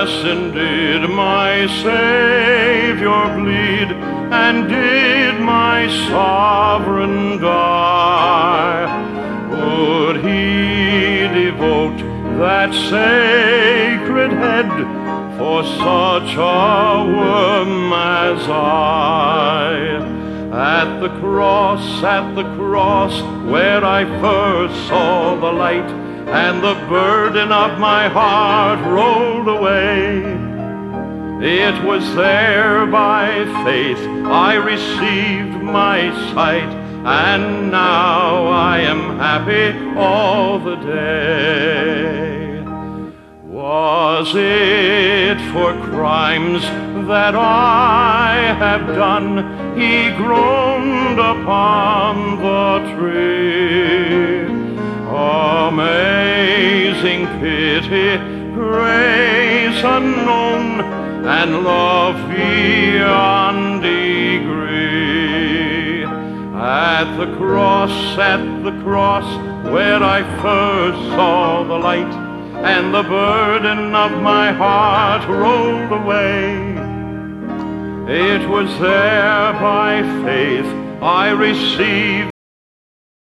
and did my Savior bleed, and did my sovereign die? Would he devote that sacred head for such a worm as I? At the cross, where I first saw the light, and the burden of my heart rolled away, it was there by faith I received my sight, and now I am happy all the day. Was it for crimes that I have done he groaned upon the tree? Amazing pity, grace unknown, and love beyond degree. At the cross, where I first saw the light, and the burden of my heart rolled away, it was there by faith I received